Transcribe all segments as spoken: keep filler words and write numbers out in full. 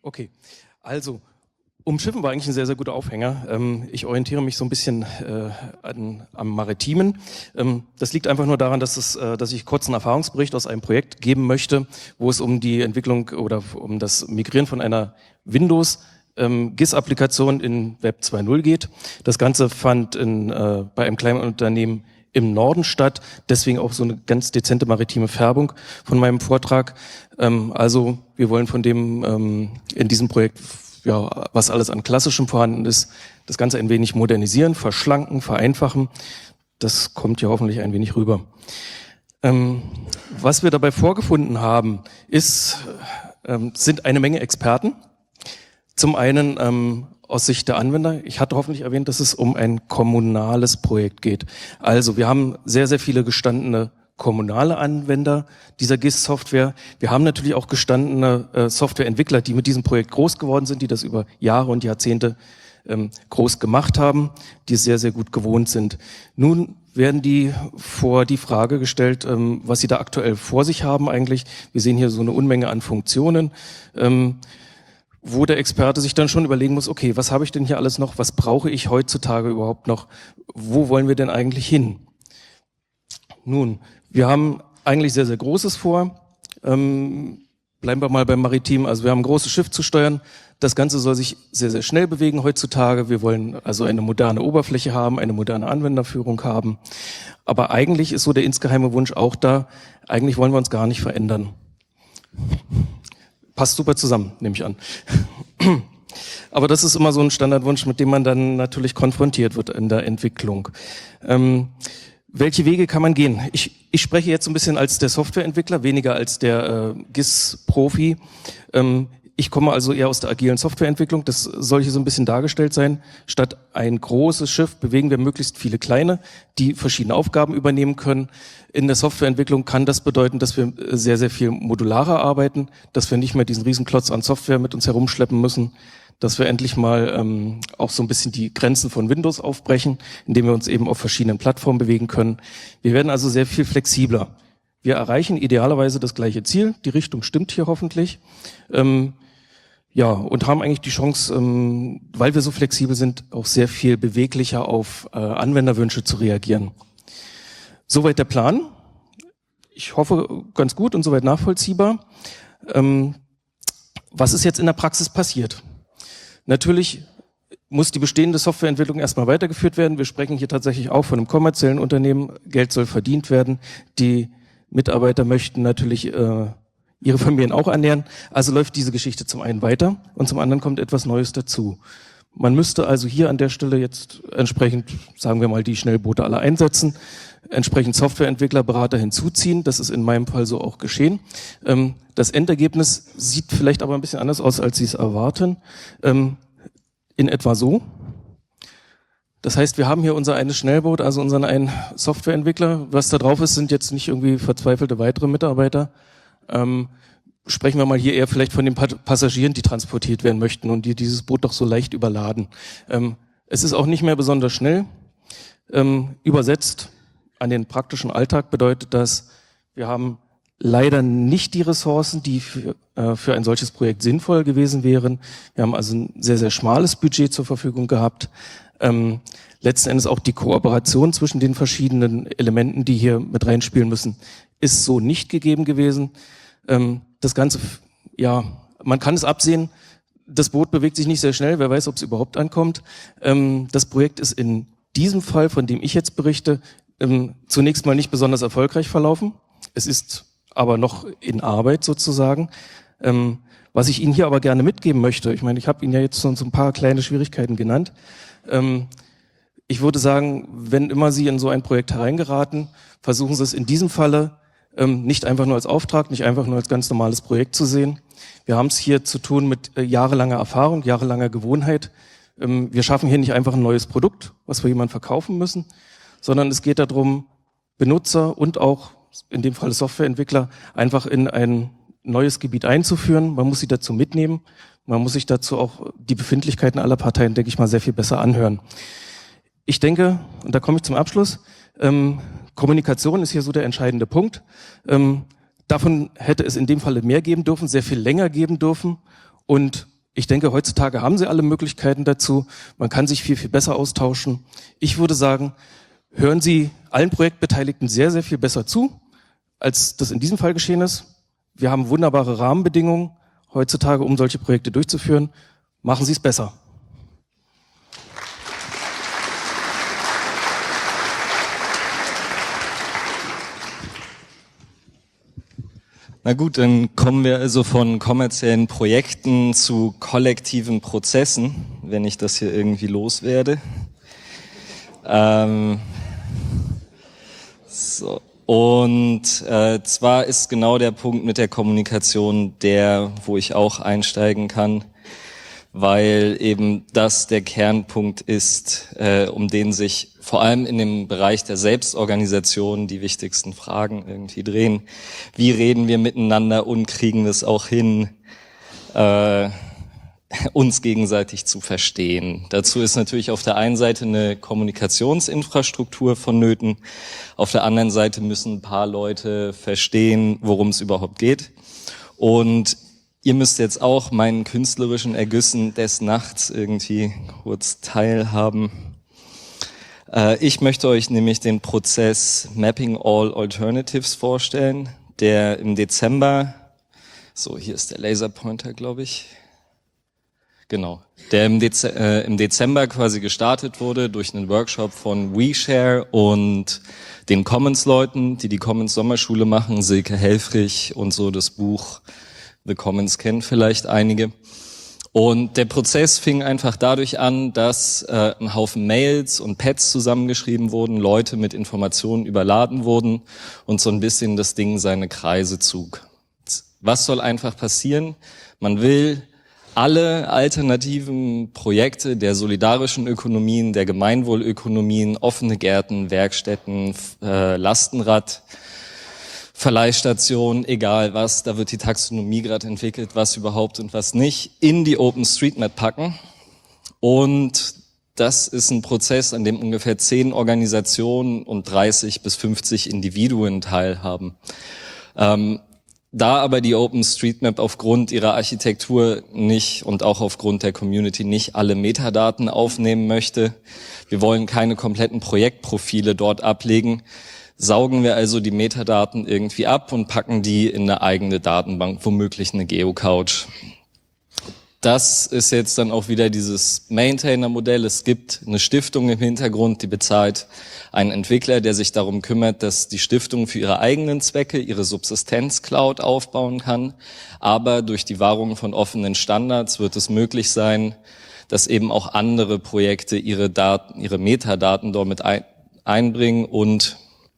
Okay, also Umschiffen war eigentlich ein sehr, sehr guter Aufhänger. Ähm, ich orientiere mich so ein bisschen äh, an, am Maritimen. Ähm, das liegt einfach nur daran, dass, es, äh, dass ich kurz einen Erfahrungsbericht aus einem Projekt geben möchte, wo es um die Entwicklung oder um das Migrieren von einer Windows ähm, G I S-Applikation in Web zwei Punkt null geht. Das Ganze fand in, äh, bei einem kleinen Unternehmen im Norden statt, deswegen auch so eine ganz dezente maritime Färbung von meinem Vortrag. Ähm, also wir wollen von dem ähm, in diesem Projekt, ja, was alles an Klassischem vorhanden ist, das Ganze ein wenig modernisieren, verschlanken, vereinfachen. Das kommt ja hoffentlich ein wenig rüber. Ähm, was wir dabei vorgefunden haben, ist, ähm, sind eine Menge Experten. Zum einen ähm, aus Sicht der Anwender. Ich hatte hoffentlich erwähnt, dass es um ein kommunales Projekt geht. Also wir haben sehr, sehr viele gestandene kommunale Anwender dieser G I S-Software. Wir haben natürlich auch gestandene äh, Softwareentwickler, die mit diesem Projekt groß geworden sind, die das über Jahre und Jahrzehnte ähm, groß gemacht haben, die es sehr, sehr gut gewohnt sind. Nun werden die vor die Frage gestellt, ähm, was sie da aktuell vor sich haben eigentlich. Wir sehen hier so eine Unmenge an Funktionen, ähm, wo der Experte sich dann schon überlegen muss, okay, was habe ich denn hier alles noch, was brauche ich heutzutage überhaupt noch, wo wollen wir denn eigentlich hin? Nun, wir haben eigentlich sehr, sehr Großes vor. Ähm, bleiben wir mal beim Maritim. Also wir haben ein großes Schiff zu steuern. Das Ganze soll sich sehr, sehr schnell bewegen heutzutage. Wir wollen also eine moderne Oberfläche haben, eine moderne Anwenderführung haben. Aber eigentlich ist so der insgeheime Wunsch auch da, eigentlich wollen wir uns gar nicht verändern. Passt super zusammen, nehme ich an. Aber das ist immer so ein Standardwunsch, mit dem man dann natürlich konfrontiert wird in der Entwicklung. Ähm, welche Wege kann man gehen? Ich, ich spreche jetzt so ein bisschen als der Softwareentwickler, weniger als der äh, G I S-Profi. Ähm, ich komme also eher aus der agilen Softwareentwicklung. Das soll hier so ein bisschen dargestellt sein. Statt ein großes Schiff bewegen wir möglichst viele kleine, die verschiedene Aufgaben übernehmen können. In der Softwareentwicklung kann das bedeuten, dass wir sehr, sehr viel modularer arbeiten, dass wir nicht mehr diesen Riesenklotz an Software mit uns herumschleppen müssen, dass wir endlich mal ähm, auch so ein bisschen die Grenzen von Windows aufbrechen, indem wir uns eben auf verschiedenen Plattformen bewegen können. Wir werden also sehr viel flexibler. Wir erreichen idealerweise das gleiche Ziel. Die Richtung stimmt hier hoffentlich. Ähm, ja, und haben eigentlich die Chance, ähm, weil wir so flexibel sind, auch sehr viel beweglicher auf äh, Anwenderwünsche zu reagieren. Soweit der Plan. Ich hoffe, ganz gut und soweit nachvollziehbar. Ähm, was ist jetzt in der Praxis passiert? Natürlich muss die bestehende Softwareentwicklung erstmal weitergeführt werden. Wir sprechen hier tatsächlich auch von einem kommerziellen Unternehmen. Geld soll verdient werden. Die Mitarbeiter möchten natürlich äh, ihre Familien auch ernähren. Also läuft diese Geschichte zum einen weiter und zum anderen kommt etwas Neues dazu. Man müsste also hier an der Stelle jetzt entsprechend, sagen wir mal, die Schnellboote alle einsetzen, entsprechend Softwareentwickler, Berater hinzuziehen. Das ist in meinem Fall so auch geschehen. Ähm, das Endergebnis sieht vielleicht aber ein bisschen anders aus, als Sie es erwarten. Ähm, in etwa so. Das heißt, wir haben hier unser eines Schnellboot, also unseren einen Softwareentwickler. Was da drauf ist, sind jetzt nicht irgendwie verzweifelte weitere Mitarbeiter. Ähm, sprechen wir mal hier eher vielleicht von den Passagieren, die transportiert werden möchten und die dieses Boot doch so leicht überladen. Ähm, es ist auch nicht mehr besonders schnell. Ähm, übersetzt an den praktischen Alltag bedeutet das, wir haben leider nicht die Ressourcen, die für, äh, für ein solches Projekt sinnvoll gewesen wären. Wir haben also ein sehr, sehr schmales Budget zur Verfügung gehabt. Ähm, letzten Endes auch die Kooperation zwischen den verschiedenen Elementen, die hier mit reinspielen müssen, ist so nicht gegeben gewesen. Ähm, das Ganze, ja, man kann es absehen, das Boot bewegt sich nicht sehr schnell, wer weiß, ob es überhaupt ankommt. Ähm, das Projekt ist in diesem Fall, von dem ich jetzt berichte, ähm, zunächst mal nicht besonders erfolgreich verlaufen. Es ist aber noch in Arbeit sozusagen. Ähm, was ich Ihnen hier aber gerne mitgeben möchte, ich meine, ich habe Ihnen ja jetzt schon so ein paar kleine Schwierigkeiten genannt. Ähm, ich würde sagen, wenn immer Sie in so ein Projekt hereingeraten, versuchen Sie es in diesem Falle ähm, nicht einfach nur als Auftrag, nicht einfach nur als ganz normales Projekt zu sehen. Wir haben es hier zu tun mit äh, jahrelanger Erfahrung, jahrelanger Gewohnheit. Ähm, wir schaffen hier nicht einfach ein neues Produkt, was wir jemandem verkaufen müssen, sondern es geht darum, Benutzer und auch in dem Fall Softwareentwickler einfach in ein neues Gebiet einzuführen. Man muss sie dazu mitnehmen. Man muss sich dazu auch die Befindlichkeiten aller Parteien, denke ich mal, sehr viel besser anhören. Ich denke, und da komme ich zum Abschluss, ähm, Kommunikation ist hier so der entscheidende Punkt. Ähm, davon hätte es in dem Falle mehr geben dürfen, sehr viel länger geben dürfen und Ich denke, heutzutage haben Sie alle Möglichkeiten dazu. Man kann sich viel, viel besser austauschen. Ich würde sagen, hören Sie allen Projektbeteiligten sehr, sehr viel besser zu, als das in diesem Fall geschehen ist. Wir haben wunderbare Rahmenbedingungen heutzutage, um solche Projekte durchzuführen. Machen Sie es besser. Na gut, dann kommen wir also von kommerziellen Projekten zu kollektiven Prozessen, wenn ich das hier irgendwie loswerde. Ähm, so. Und äh, zwar ist genau der Punkt mit der Kommunikation der, wo ich auch einsteigen kann, weil eben das der Kernpunkt ist, äh, um den sich vor allem in dem Bereich der Selbstorganisation die wichtigsten Fragen irgendwie drehen. Wie reden wir miteinander und kriegen wir es auch hin, äh, uns gegenseitig zu verstehen? Dazu ist natürlich auf der einen Seite eine Kommunikationsinfrastruktur vonnöten, auf der anderen Seite müssen ein paar Leute verstehen, worum es überhaupt geht. Und ihr müsst jetzt auch meinen künstlerischen Ergüssen des Nachts irgendwie kurz teilhaben. Äh, ich möchte euch nämlich den Prozess Mapping All Alternatives vorstellen, der im Dezember, so hier ist der Laserpointer, glaube ich, genau, der im, Dez äh, im Dezember quasi gestartet wurde durch einen Workshop von WeShare und den Commons-Leuten, die die Commons-Sommerschule machen, Silke Helfrich und so das Buch The Commons kennen vielleicht einige. Und der Prozess fing einfach dadurch an, dass äh, ein Haufen Mails und Pads zusammengeschrieben wurden, Leute mit Informationen überladen wurden und so ein bisschen das Ding seine Kreise zog. Was soll einfach passieren? Man will alle alternativen Projekte der solidarischen Ökonomien, der Gemeinwohlökonomien, offene Gärten, Werkstätten, äh, Lastenrad, Verleihstation, egal was, da wird die Taxonomie gerade entwickelt, was überhaupt und was nicht, in die OpenStreetMap packen. Und das ist ein Prozess, an dem ungefähr zehn Organisationen und dreißig bis fünfzig Individuen teilhaben. Ähm, da aber die OpenStreetMap aufgrund ihrer Architektur nicht und auch aufgrund der Community nicht alle Metadaten aufnehmen möchte, wir wollen keine kompletten Projektprofile dort ablegen, saugen wir also die Metadaten irgendwie ab und packen die in eine eigene Datenbank, womöglich eine Geocouch. Das ist jetzt dann auch wieder dieses Maintainer-Modell. Es gibt eine Stiftung im Hintergrund, die bezahlt einen Entwickler, der sich darum kümmert, dass die Stiftung für ihre eigenen Zwecke ihre Subsistenz-Cloud aufbauen kann. Aber durch die Wahrung von offenen Standards wird es möglich sein, dass eben auch andere Projekte ihre Daten, ihre Metadaten dort mit ein, einbringen und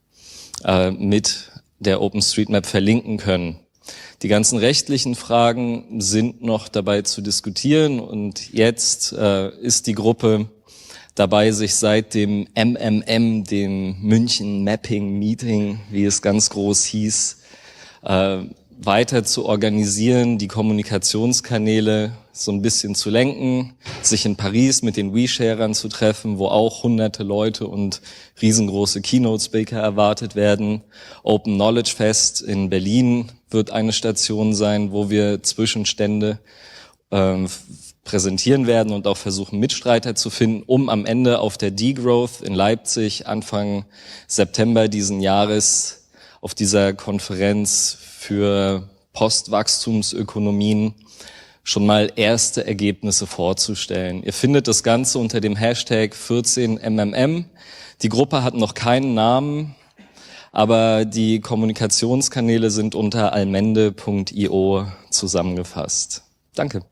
mit der OpenStreetMap verlinken können. Die ganzen rechtlichen Fragen sind noch dabei zu diskutieren und jetzt äh, ist die Gruppe dabei, sich seit dem M M M, dem München Mapping Meeting, wie es ganz groß hieß, äh, weiter zu organisieren, die Kommunikationskanäle so ein bisschen zu lenken, sich in Paris mit den WeSharern zu treffen, wo auch hunderte Leute und riesengroße Keynote-Speaker erwartet werden. Open Knowledge Fest in Berlin wird eine Station sein, wo wir Zwischenstände äh, präsentieren werden und auch versuchen, Mitstreiter zu finden, um am Ende auf der Degrowth in Leipzig Anfang September diesen Jahres auf dieser Konferenz für Postwachstumsökonomien schon mal erste Ergebnisse vorzustellen. Ihr findet das Ganze unter dem Hashtag vierzehn M M M. Die Gruppe hat noch keinen Namen, aber die Kommunikationskanäle sind unter almende punkt io zusammengefasst. Danke.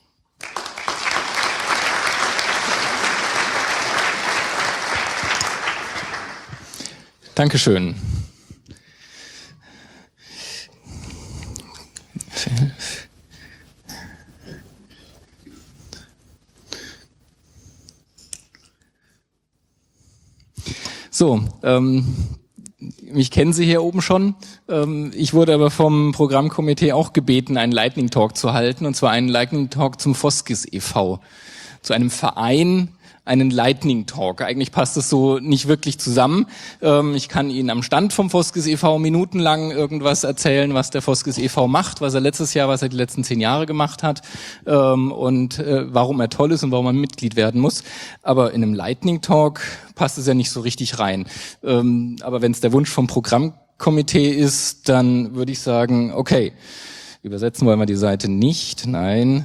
Dankeschön. So, ähm, mich kennen Sie hier oben schon. Ähm, ich wurde aber vom Programmkomitee auch gebeten, einen Lightning Talk zu halten, und zwar einen Lightning Talk zum Foskis e V, zu einem Verein einen Lightning Talk. Eigentlich passt es so nicht wirklich zusammen. Ähm, ich kann Ihnen am Stand vom Foskis e V minutenlang irgendwas erzählen, was der Foskis e V macht, was er letztes Jahr, was er die letzten zehn Jahre gemacht hat ähm, und äh, warum er toll ist und warum man Mitglied werden muss. Aber in einem Lightning Talk passt es ja nicht so richtig rein. Ähm, aber wenn es der Wunsch vom Programmkomitee ist, dann würde ich sagen, okay, übersetzen wollen wir die Seite nicht. Nein.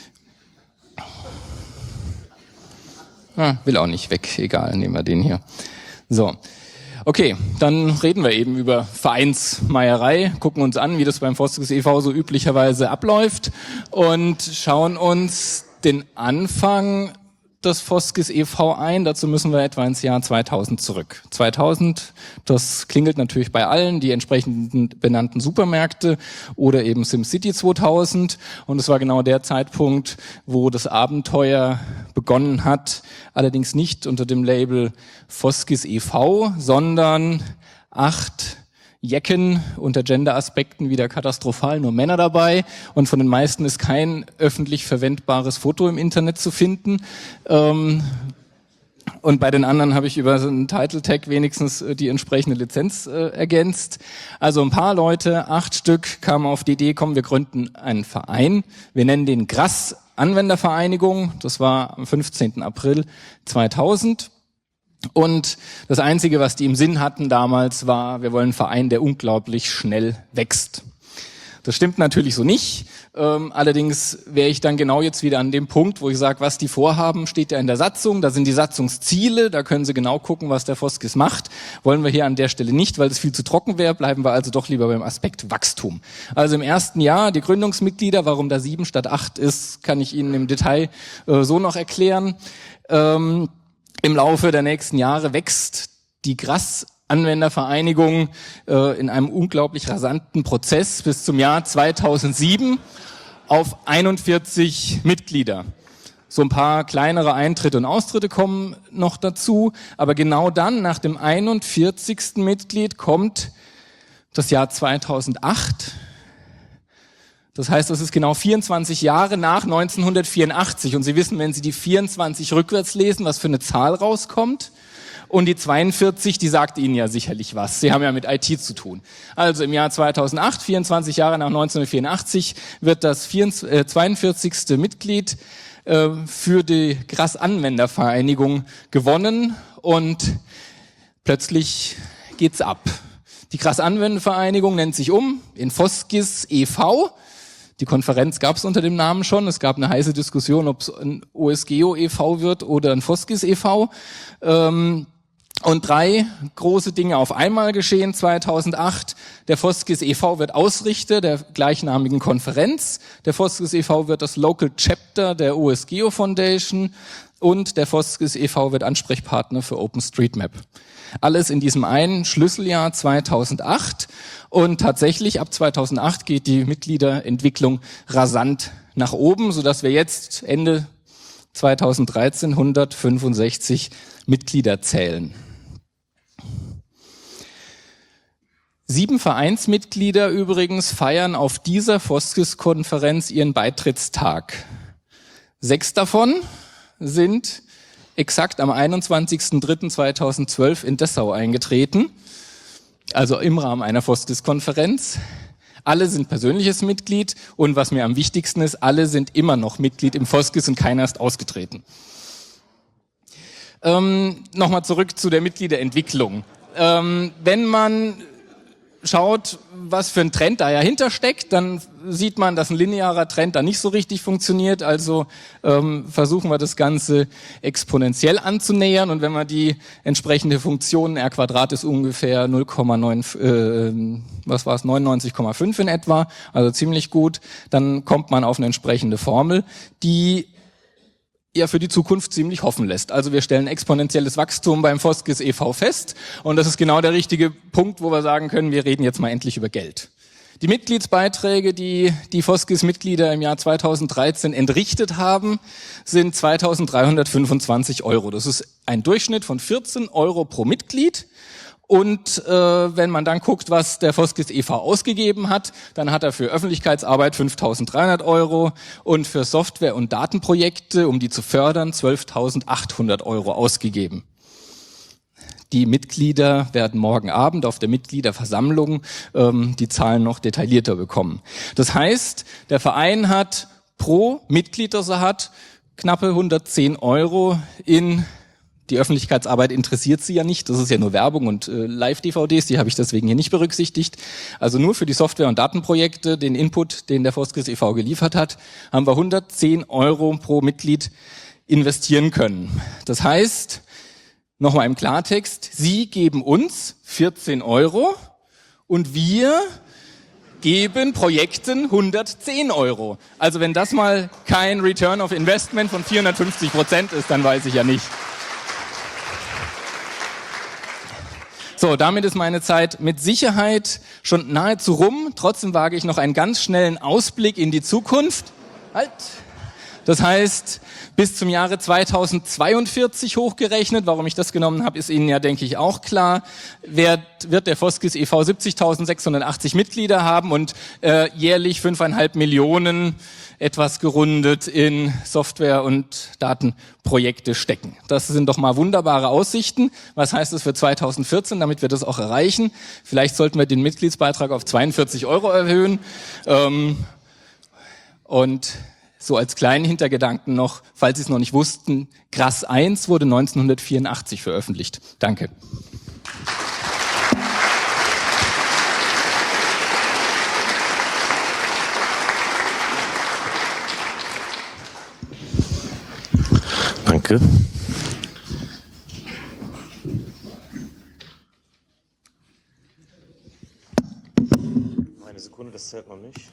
Ah, will auch nicht weg, egal, nehmen wir den hier. So, okay, dann reden wir eben über Vereinsmeierei, gucken uns an, wie das beim Foskis e V so üblicherweise abläuft und schauen uns den Anfang des Foskis e V ein. Dazu müssen wir etwa ins Jahr zweitausend zurück. zweitausend, das klingelt natürlich bei allen, die entsprechenden benannten Supermärkte oder eben SimCity zweitausend. Und es war genau der Zeitpunkt, wo das Abenteuer begonnen hat. Allerdings nicht unter dem Label Foskis e V, sondern acht Jecken unter Gender-Aspekten wieder katastrophal, nur Männer dabei und von den meisten ist kein öffentlich verwendbares Foto im Internet zu finden. Ähm, und bei den anderen habe ich über so einen Title-Tag wenigstens die entsprechende Lizenz äh, ergänzt. Also ein paar Leute, acht Stück, kamen auf die Idee, komm, wir gründen einen Verein. Wir nennen den G R A S Anwendervereinigung. Das war am fünfzehnten April zweitausend. Und das Einzige, was die im Sinn hatten damals, war, wir wollen einen Verein, der unglaublich schnell wächst. Das stimmt natürlich so nicht. Ähm, allerdings wäre ich dann genau jetzt wieder an dem Punkt, wo ich sage, was die vorhaben, steht ja in der Satzung. Da sind die Satzungsziele, da können Sie genau gucken, was der Foskis macht. Wollen wir hier an der Stelle nicht, weil das viel zu trocken wäre, bleiben wir also doch lieber beim Aspekt Wachstum. Also im ersten Jahr die Gründungsmitglieder, warum da sieben statt acht ist, kann ich Ihnen im Detail äh, so noch erklären. Ähm, Im Laufe der nächsten Jahre wächst die G R A S-Anwendervereinigung äh, in einem unglaublich rasanten Prozess bis zum Jahr zweitausendsieben auf einundvierzig Mitglieder. So ein paar kleinere Eintritte und Austritte kommen noch dazu, aber genau dann, nach dem einundvierzigsten Mitglied, kommt das Jahr zweitausendacht. Das heißt, das ist genau vierundzwanzig Jahre nach neunzehnhundertvierundachtzig. Und Sie wissen, wenn Sie die vierundzwanzig rückwärts lesen, was für eine Zahl rauskommt. Und die zweiundvierzig, die sagt Ihnen ja sicherlich was. Sie haben ja mit I T zu tun. Also im Jahr zweitausendacht, vierundzwanzig Jahre nach neunzehnhundertvierundachtzig, wird das zweiundvierzigste Mitglied äh, für die G R A S-Anwendervereinigung gewonnen. Und plötzlich geht's ab. Die G R A S-Anwendervereinigung nennt sich um in Foskis e V. Die Konferenz gab es unter dem Namen schon. Es gab eine heiße Diskussion, ob es ein O S G O e V wird oder ein Foskis e V. Ähm, und drei große Dinge auf einmal geschehen zweitausendacht. Der Foskis e V wird Ausrichter der gleichnamigen Konferenz. Der Foskis e V wird das Local Chapter der O S G O Foundation. Und der Foskis e V wird Ansprechpartner für OpenStreetMap. Alles in diesem einen Schlüsseljahr zweitausendacht. Und tatsächlich ab zweitausendacht geht die Mitgliederentwicklung rasant nach oben, sodass wir jetzt Ende zweitausenddreizehn hundertfünfundsechzig Mitglieder zählen. Sieben Vereinsmitglieder übrigens feiern auf dieser Foskis-Konferenz ihren Beitrittstag. Sechs davon sind exakt am einundzwanzigsten dritten zweitausendzwölf in Dessau eingetreten, also im Rahmen einer Foskis-Konferenz. Alle sind persönliches Mitglied und was mir am wichtigsten ist, alle sind immer noch Mitglied im Foskis und keiner ist ausgetreten. Ähm, Nochmal zurück zu der Mitgliederentwicklung. Ähm, wenn man schaut, was für ein Trend da dahinter steckt, dann sieht man, dass ein linearer Trend da nicht so richtig funktioniert. Also ähm, versuchen wir das Ganze exponentiell anzunähern. Und wenn man die entsprechende Funktion, R Quadrat ist ungefähr null Komma neun, äh, was war es, neunundneunzig Komma fünf in etwa, also ziemlich gut, dann kommt man auf eine entsprechende Formel, die ja für die Zukunft ziemlich hoffen lässt. Also wir stellen exponentielles Wachstum beim Foskis e V fest und das ist genau der richtige Punkt, wo wir sagen können, wir reden jetzt mal endlich über Geld. Die Mitgliedsbeiträge, die die Foskis-Mitglieder im Jahr zweitausenddreizehn entrichtet haben, sind zweitausenddreihundertfünfundzwanzig Euro. Das ist ein Durchschnitt von vierzehn Euro pro Mitglied Und äh, wenn man dann guckt, was der Foskis e V ausgegeben hat, dann hat er für Öffentlichkeitsarbeit fünftausenddreihundert Euro und für Software- und Datenprojekte, um die zu fördern, zwölftausendachthundert Euro ausgegeben. Die Mitglieder werden morgen Abend auf der Mitgliederversammlung ähm, die Zahlen noch detaillierter bekommen. Das heißt, der Verein hat pro Mitglied, das er hat, knappe hundertzehn Euro in die Öffentlichkeitsarbeit interessiert sie ja nicht. Das ist ja nur Werbung und äh, Live-D V Ds, die habe ich deswegen hier nicht berücksichtigt. Also nur für die Software- und Datenprojekte, den Input, den der Foskis e V geliefert hat, haben wir hundertzehn Euro pro Mitglied investieren können. Das heißt, nochmal im Klartext, Sie geben uns vierzehn Euro und wir geben Projekten hundertzehn Euro. Also wenn das mal kein Return of Investment von vierhundertfünfzig Prozent ist, dann weiß ich ja nicht. So, damit ist meine Zeit mit Sicherheit schon nahezu rum. Trotzdem wage ich noch einen ganz schnellen Ausblick in die Zukunft. Halt! Das heißt, bis zum Jahre zweitausendzweiundvierzig hochgerechnet, warum ich das genommen habe, ist Ihnen ja, denke ich, auch klar, wird, wird der Foskis e V siebzigtausendsechshundertachtzig Mitglieder haben und äh, jährlich fünfeinhalb Millionen etwas gerundet in Software- und Datenprojekte stecken. Das sind doch mal wunderbare Aussichten. Was heißt das für zweitausendvierzehn, damit wir das auch erreichen? Vielleicht sollten wir den Mitgliedsbeitrag auf zweiundvierzig Euro erhöhen. Ähm, und so als kleinen Hintergedanken noch, falls Sie es noch nicht wussten, G R A S eins wurde neunzehnhundertvierundachtzig veröffentlicht. Danke. Danke. Eine Sekunde, das zählt noch nicht.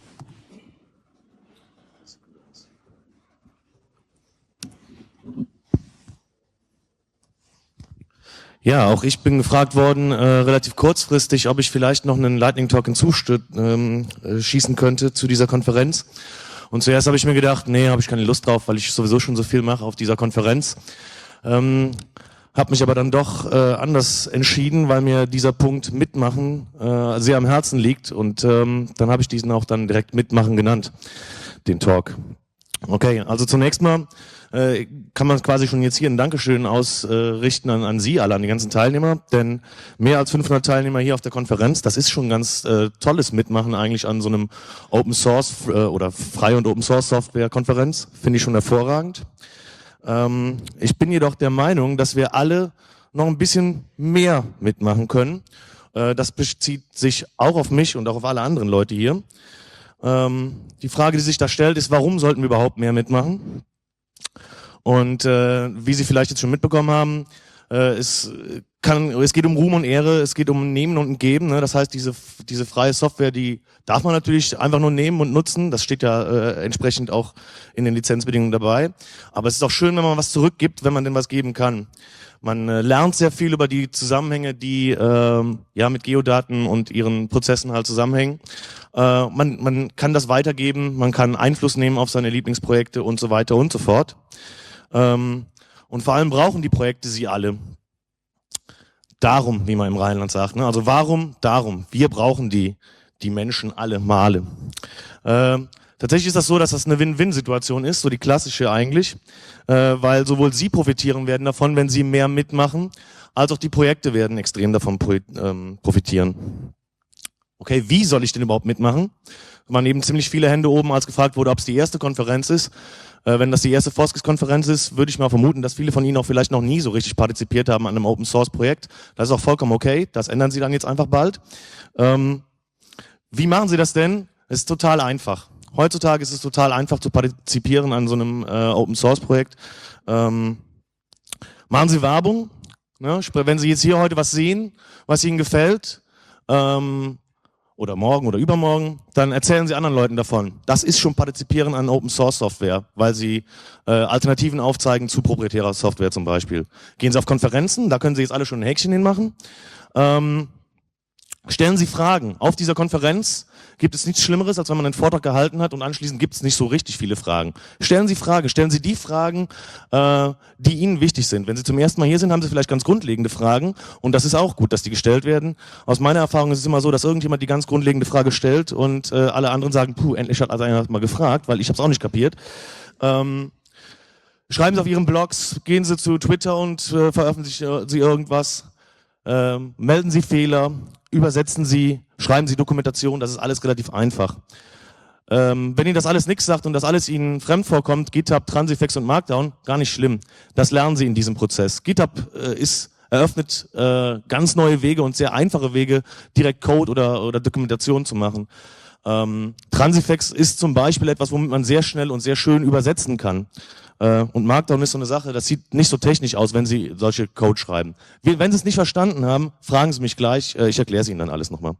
Ja, auch ich bin gefragt worden, äh, relativ kurzfristig, ob ich vielleicht noch einen Lightning Talk hinzuschießen ähm, äh, könnte zu dieser Konferenz. Und zuerst habe ich mir gedacht, nee, habe ich keine Lust drauf, weil ich sowieso schon so viel mache auf dieser Konferenz. Ähm, habe mich aber dann doch äh, anders entschieden, weil mir dieser Punkt Mitmachen äh, sehr am Herzen liegt. Und ähm, dann habe ich diesen auch dann direkt Mitmachen genannt, den Talk. Okay, also zunächst mal äh, kann man quasi schon jetzt hier ein Dankeschön ausrichten an, an Sie alle, an die ganzen Teilnehmer, denn mehr als fünfhundert Teilnehmer hier auf der Konferenz, das ist schon ganz äh, tolles Mitmachen eigentlich an so einem Open Source äh, oder Freie und Open Source Software Konferenz, finde ich schon hervorragend. Ähm, ich bin jedoch der Meinung, dass wir alle noch ein bisschen mehr mitmachen können. Äh, das bezieht sich auch auf mich und auch auf alle anderen Leute hier. Ähm, die Frage, die sich da stellt, ist, warum sollten wir überhaupt mehr mitmachen? Und äh, wie Sie vielleicht jetzt schon mitbekommen haben, äh, es, kann, es geht um Ruhm und Ehre, es geht um Nehmen und Geben. Ne? Das heißt, diese, diese freie Software, die darf man natürlich einfach nur nehmen und nutzen. Das steht ja äh, entsprechend auch in den Lizenzbedingungen dabei. Aber es ist auch schön, wenn man was zurückgibt, wenn man denn was geben kann. Man äh, lernt sehr viel über die Zusammenhänge, die äh, ja mit Geodaten und ihren Prozessen halt zusammenhängen. Äh, man, man kann das weitergeben, man kann Einfluss nehmen auf seine Lieblingsprojekte und so weiter und so fort. Ähm, und vor allem brauchen die Projekte sie alle. Darum, wie man im Rheinland sagt. Ne? Also warum? Darum. Wir brauchen die, die Menschen alle Male. Äh, tatsächlich ist das so, dass das eine Win-Win-Situation ist, so die klassische eigentlich, äh, weil sowohl Sie profitieren werden davon, wenn Sie mehr mitmachen, als auch die Projekte werden extrem davon ähm, profitieren. Okay, wie soll ich denn überhaupt mitmachen? Es waren eben ziemlich viele Hände oben, als gefragt wurde, ob es die erste Konferenz ist. Äh, wenn das die erste Foskis-Konferenz ist, würde ich mal vermuten, dass viele von Ihnen auch vielleicht noch nie so richtig partizipiert haben an einem Open-Source-Projekt. Das ist auch vollkommen okay, das ändern Sie dann jetzt einfach bald. Ähm, wie machen Sie das denn? Es ist total einfach. Heutzutage ist es total einfach zu partizipieren an so einem äh, Open-Source-Projekt. Ähm, machen Sie Werbung. Ne? Wenn Sie jetzt hier heute was sehen, was Ihnen gefällt, ähm, oder morgen oder übermorgen, dann erzählen Sie anderen Leuten davon. Das ist schon Partizipieren an Open-Source-Software, weil Sie äh, Alternativen aufzeigen zu proprietärer Software zum Beispiel. Gehen Sie auf Konferenzen, da können Sie jetzt alle schon ein Häkchen hinmachen. Ähm, Stellen Sie Fragen. Auf dieser Konferenz gibt es nichts Schlimmeres, als wenn man einen Vortrag gehalten hat und anschließend gibt es nicht so richtig viele Fragen. Stellen Sie Fragen. Stellen Sie die Fragen, äh, die Ihnen wichtig sind. Wenn Sie zum ersten Mal hier sind, haben Sie vielleicht ganz grundlegende Fragen und das ist auch gut, dass die gestellt werden. Aus meiner Erfahrung ist es immer so, dass irgendjemand die ganz grundlegende Frage stellt und äh, alle anderen sagen, puh, endlich hat also einer mal gefragt, weil ich habe es auch nicht kapiert. Ähm, schreiben Sie auf Ihren Blogs, gehen Sie zu Twitter und äh, veröffentlichen Sie irgendwas. Ähm, melden Sie Fehler, übersetzen Sie, schreiben Sie Dokumentation, das ist alles relativ einfach. Ähm, wenn Ihnen das alles nichts sagt und das alles Ihnen fremd vorkommt, GitHub, Transifex und Markdown, gar nicht schlimm. Das lernen Sie in diesem Prozess. GitHub äh, ist eröffnet äh, ganz neue Wege und sehr einfache Wege, direkt Code oder, oder Dokumentation zu machen. Ähm, Transifex ist zum Beispiel etwas, womit man sehr schnell und sehr schön übersetzen kann. Äh, und Markdown ist so eine Sache, das sieht nicht so technisch aus, wenn Sie solche Code schreiben. Wenn Sie es nicht verstanden haben, fragen Sie mich gleich, äh, ich erkläre es Ihnen dann alles nochmal.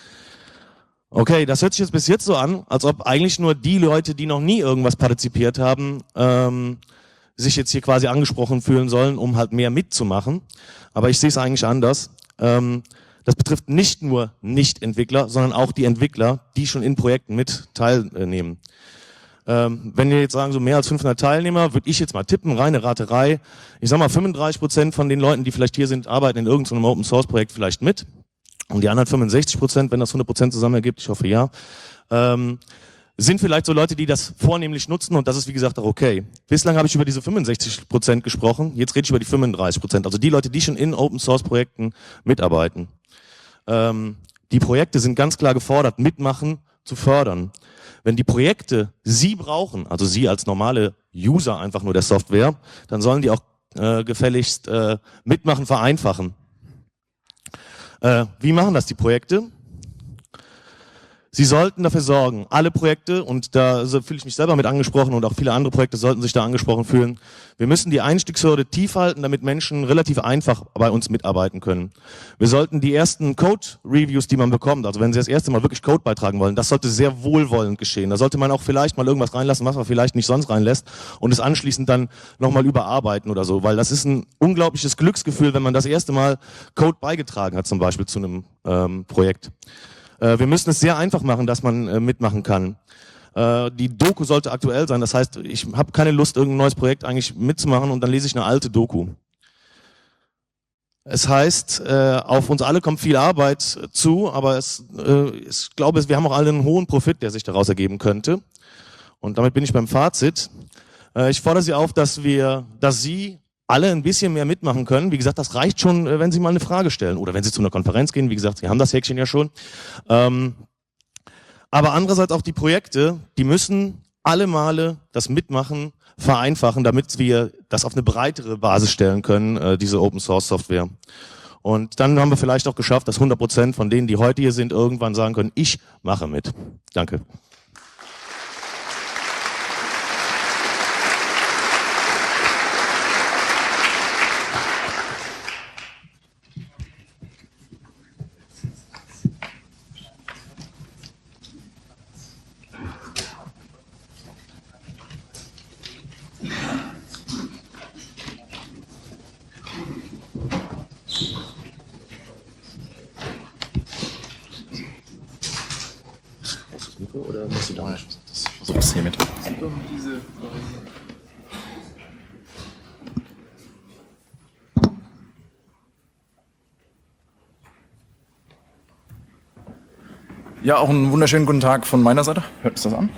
Okay, das hört sich jetzt bis jetzt so an, als ob eigentlich nur die Leute, die noch nie irgendwas partizipiert haben, ähm, sich jetzt hier quasi angesprochen fühlen sollen, um halt mehr mitzumachen. Aber ich sehe es eigentlich anders. Ähm, das betrifft nicht nur Nicht-Entwickler, sondern auch die Entwickler, die schon in Projekten mit teilnehmen. Ähm, wenn wir jetzt sagen, so mehr als fünfhundert Teilnehmer, würde ich jetzt mal tippen, reine Raterei. Ich sag mal, fünfunddreißig Prozent von den Leuten, die vielleicht hier sind, arbeiten in irgendeinem Open-Source-Projekt vielleicht mit. Und die anderen fünfundsechzig Prozent, wenn das hundert Prozent zusammen ergibt, ich hoffe ja, ähm, sind vielleicht so Leute, die das vornehmlich nutzen und das ist wie gesagt auch okay. Bislang habe ich über diese fünfundsechzig Prozent gesprochen, jetzt rede ich über die fünfunddreißig Prozent, also die Leute, die schon in Open-Source-Projekten mitarbeiten. Ähm, die Projekte sind ganz klar gefordert, mitmachen zu fördern. Wenn die Projekte Sie brauchen, also Sie als normale User einfach nur der Software, dann sollen die auch äh, gefälligst äh, mitmachen, vereinfachen. Äh, wie machen das die Projekte? Sie sollten dafür sorgen, alle Projekte, und da fühle ich mich selber mit angesprochen und auch viele andere Projekte sollten sich da angesprochen fühlen, wir müssen die Einstiegshürde tief halten, damit Menschen relativ einfach bei uns mitarbeiten können. Wir sollten die ersten Code-Reviews, die man bekommt, also wenn Sie das erste Mal wirklich Code beitragen wollen, das sollte sehr wohlwollend geschehen. Da sollte man auch vielleicht mal irgendwas reinlassen, was man vielleicht nicht sonst reinlässt und es anschließend dann nochmal überarbeiten oder so, weil das ist ein unglaubliches Glücksgefühl, wenn man das erste Mal Code beigetragen hat, zum Beispiel zu einem ähm, Projekt. Wir müssen es sehr einfach machen, dass man äh, mitmachen kann. Äh, die Doku sollte aktuell sein, das heißt, ich habe keine Lust, irgendein neues Projekt eigentlich mitzumachen und dann lese ich eine alte Doku. Es heißt, äh, auf uns alle kommt viel Arbeit zu, aber es, äh, ich glaube, wir haben auch alle einen hohen Profit, der sich daraus ergeben könnte. Und damit bin ich beim Fazit. Äh, ich fordere Sie auf, dass wir, dass Sie alle ein bisschen mehr mitmachen können. Wie gesagt, das reicht schon, wenn Sie mal eine Frage stellen oder wenn Sie zu einer Konferenz gehen. Wie gesagt, Sie haben das Häkchen ja schon. Ähm, aber andererseits auch die Projekte, die müssen alle Male das Mitmachen vereinfachen, damit wir das auf eine breitere Basis stellen können, äh, diese Open-Source-Software. Und dann haben wir vielleicht auch geschafft, dass hundert Prozent von denen, die heute hier sind, irgendwann sagen können, ich mache mit. Danke. Oder musst du da nicht? Ich versuche es hier mit. Ja, auch einen wunderschönen guten Tag von meiner Seite. Hört sich das an?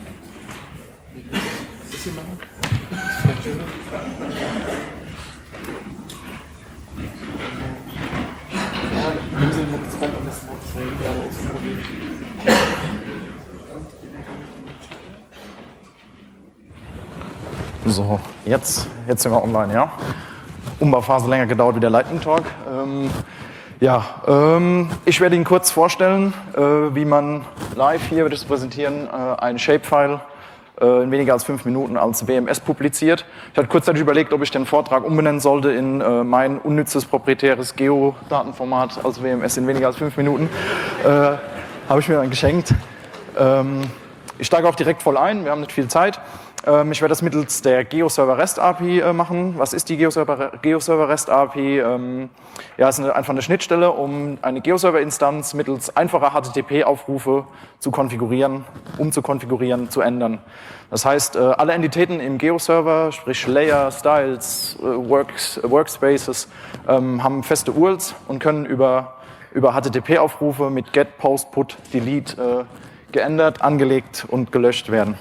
So, jetzt, jetzt sind wir online, ja. Umbauphase länger gedauert wie der Lightning Talk. Ähm, ja, ähm, ich werde Ihnen kurz vorstellen, äh, wie man live, hier wird es präsentieren, äh, ein Shapefile äh, in weniger als fünf Minuten als W M S publiziert. Ich hatte kurzzeitig überlegt, ob ich den Vortrag umbenennen sollte in äh, mein unnützes proprietäres Geodatenformat als W M S in weniger als fünf Minuten. Äh, Habe ich mir dann geschenkt. Ähm, ich steige auch direkt voll ein, wir haben nicht viel Zeit. Ähm, ich werde das mittels der GeoServer REST A P I äh, machen. Was ist die GeoServer, GeoServer REST A P I? Ähm, ja, es ist eine, einfach eine Schnittstelle, um eine GeoServer-Instanz mittels einfacher H T T P-Aufrufe zu konfigurieren, umzukonfigurieren, zu ändern. Das heißt, äh, alle Entitäten im GeoServer, sprich Layer, Styles, äh, Works, äh, Workspaces, ähm, haben feste U R Ls und können über, über H T T P-Aufrufe mit Get, Post, Put, Delete äh, geändert, angelegt und gelöscht werden.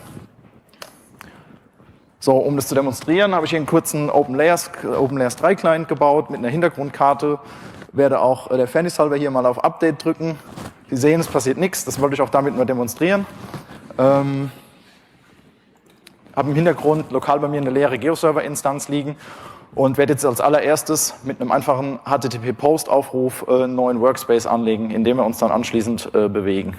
So, um das zu demonstrieren, habe ich hier einen kurzen OpenLayers, OpenLayers drei Client gebaut mit einer Hintergrundkarte. Werde auch äh, der Fairness halber hier mal auf Update drücken. Sie sehen, es passiert nichts. Das wollte ich auch damit nur demonstrieren. Ähm, habe im Hintergrund lokal bei mir eine leere GeoServer-Instanz liegen und werde jetzt als allererstes mit einem einfachen H T T P-Post-Aufruf äh, einen neuen Workspace anlegen, in dem wir uns dann anschließend äh, bewegen.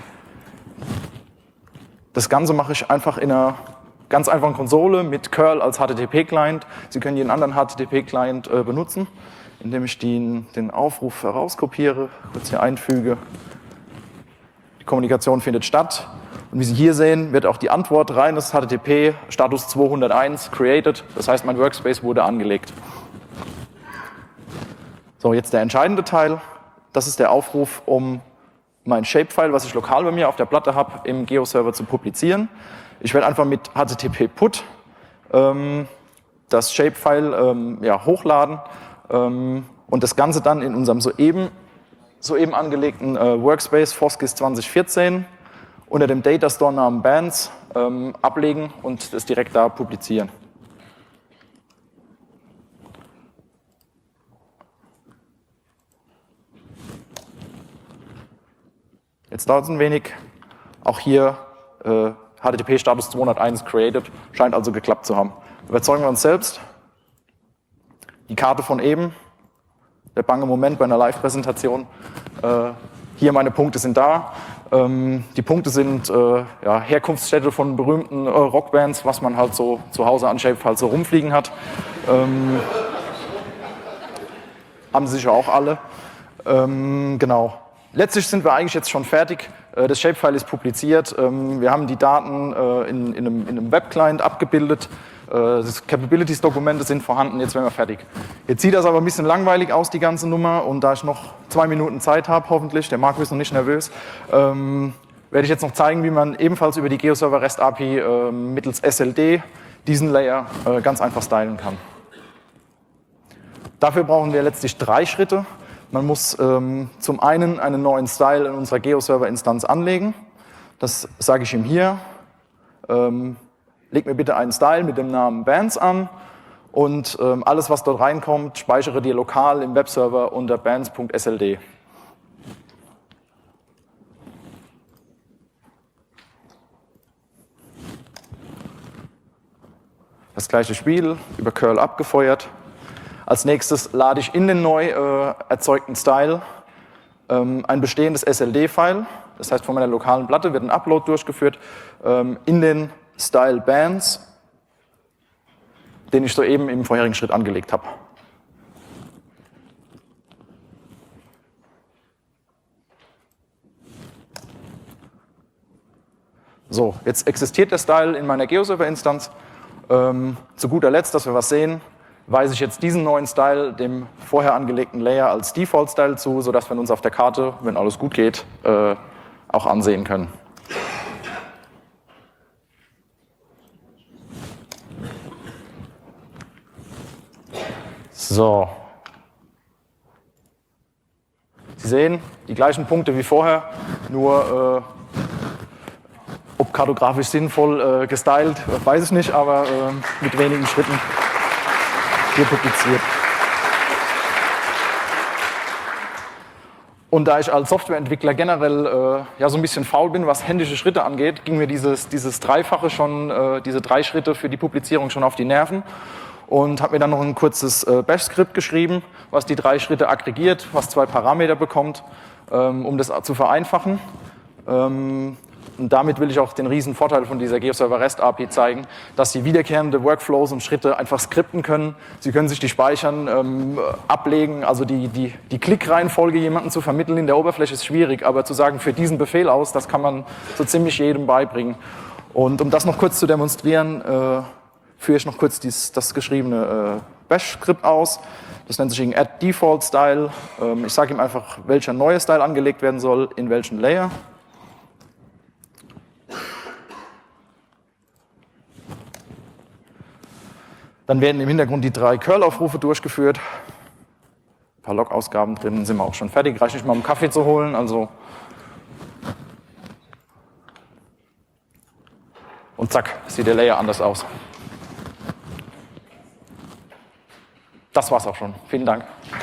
Das Ganze mache ich einfach in einer ganz einfachen Konsole mit curl als H T T P-Client. Sie können jeden anderen H T T P-Client äh, benutzen, indem ich den, den Aufruf herauskopiere, kurz hier einfüge. Die Kommunikation findet statt. Und wie Sie hier sehen, wird auch die Antwort reines H T T P Status zweihunderteins created. Das heißt, mein Workspace wurde angelegt. So, jetzt der entscheidende Teil. Das ist der Aufruf, um mein Shapefile, was ich lokal bei mir auf der Platte habe, im GeoServer zu publizieren. Ich werde einfach mit H T T P Put ähm, das Shapefile ähm, ja, hochladen ähm, und das Ganze dann in unserem soeben, soeben angelegten äh, Workspace Foskis zwanzig vierzehn unter dem Datastore-Namen Bands ähm, ablegen und das direkt da publizieren. Jetzt dauert es ein wenig. Auch hier äh, H T T P-Status zweihunderteins created, scheint also geklappt zu haben. Überzeugen wir uns selbst. Die Karte von eben, der bange Moment bei einer Live-Präsentation. Äh, hier meine Punkte sind da. Ähm, die Punkte sind äh, ja, Herkunftsstädte von berühmten äh, Rockbands, was man halt so zu Hause an Shapefile so rumfliegen hat. Ähm, haben sie sicher auch alle. Ähm, genau. Letztlich sind wir eigentlich jetzt schon fertig. Das Shapefile ist publiziert. Wir haben die Daten in, in einem, in einem Web-Client abgebildet. Die Capabilities-Dokumente sind vorhanden. Jetzt wären wir fertig. Jetzt sieht das aber ein bisschen langweilig aus, die ganze Nummer. Und da ich noch zwei Minuten Zeit habe, hoffentlich, der Marco ist noch nicht nervös, ähm, werde ich jetzt noch zeigen, wie man ebenfalls über die GeoServer REST A P I äh, mittels S L D diesen Layer äh, ganz einfach stylen kann. Dafür brauchen wir letztlich drei Schritte. Man muss ähm, zum einen einen neuen Style in unserer GeoServer-Instanz anlegen. Das sage ich ihm hier. Ähm, leg mir bitte einen Style mit dem Namen Bands an und ähm, alles, was dort reinkommt, speichere dir lokal im Webserver unter bands punkt S L D. Das gleiche Spiel, über curl abgefeuert. Als nächstes lade ich in den neu äh, erzeugten Style ähm, ein bestehendes S L D-File. Das heißt, von meiner lokalen Platte wird ein Upload durchgeführt ähm, in den Style Bands, den ich soeben im vorherigen Schritt angelegt habe. So, jetzt existiert der Style in meiner GeoServer-Instanz. Ähm, zu guter Letzt, dass wir was sehen, weise ich jetzt diesen neuen Style dem vorher angelegten Layer als Default-Style zu, sodass wir uns auf der Karte, wenn alles gut geht, äh, auch ansehen können. So. Sie sehen, die gleichen Punkte wie vorher, nur äh, ob kartografisch sinnvoll äh, gestylt, weiß ich nicht, aber äh, mit wenigen Schritten hier publiziert. Und da ich als Softwareentwickler generell äh, ja so ein bisschen faul bin, was händische Schritte angeht, ging mir dieses, dieses Dreifache schon, äh, diese drei Schritte für die Publizierung schon auf die Nerven und habe mir dann noch ein kurzes äh, Bash-Skript geschrieben, was die drei Schritte aggregiert, was zwei Parameter bekommt, ähm, um das zu vereinfachen. Ähm, Und damit will ich auch den riesen Vorteil von dieser GeoServer REST A P I zeigen, dass Sie wiederkehrende Workflows und Schritte einfach skripten können. Sie können sich die speichern, ähm, ablegen. Also die, die, die Klickreihenfolge jemandem zu vermitteln in der Oberfläche ist schwierig, aber zu sagen, für diesen Befehl aus, das kann man so ziemlich jedem beibringen. Und um das noch kurz zu demonstrieren, äh, führe ich noch kurz dies, das geschriebene äh, Bash-Skript aus. Das nennt sich add default style. Ähm, ich sage ihm einfach, welcher neue Style angelegt werden soll, in welchen Layer. Dann werden im Hintergrund die drei Curl-Aufrufe durchgeführt. Ein paar Log-Ausgaben drin, sind wir auch schon fertig. Reicht nicht mal, um Kaffee zu holen. Also und zack, sieht der Layer anders aus. Das war's auch schon. Vielen Dank.